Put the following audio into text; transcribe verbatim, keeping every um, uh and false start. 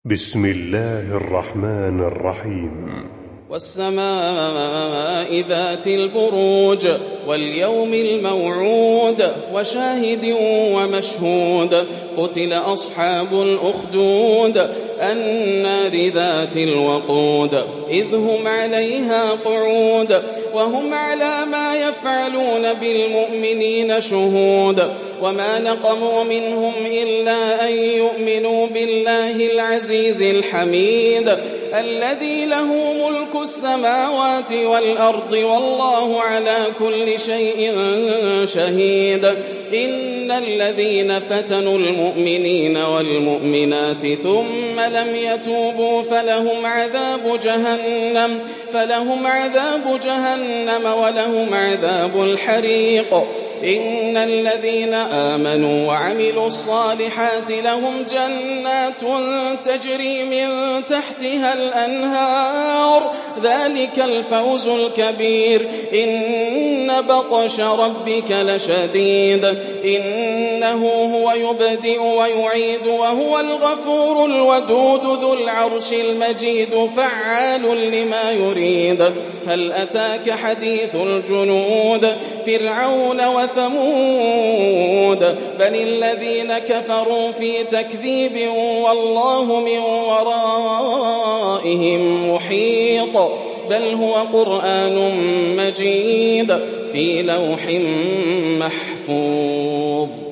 بسم الله الرحمن الرحيم. والسماء ذات البروج واليوم الموعود وشاهد ومشهود قتل أصحاب الأخدود النار ذات الوقود إذ هم عليها قعود وهم على ما يفعلون بالمؤمنين شهود وما نقموا منهم إلا أن يؤمنوا بالله العزيز الحميد الذي له ملك السماوات والأرض والله على كل شيء شهيد إن الذين فتنوا المؤمنين والمؤمنات ثم لم يتوبوا فلهم عذاب جهنم فلهم عذاب جهنم ولهم عذاب الحريق إن الذين آمنوا وعملوا الصالحات لهم جنات تجري من تحتها الأنهار ذلك الفوز الكبير إن بطش ربك لشديد إنه هو يبدئ ويعيد وهو الغفور الودود ذو العرش المجيد فعال لما يريد هل أتاك حديث الجنود فرعون وثمود بل الذين كفروا في تكذيب والله من ورائهم محيط بل هو قرآن مجيد في لوح محفوظ.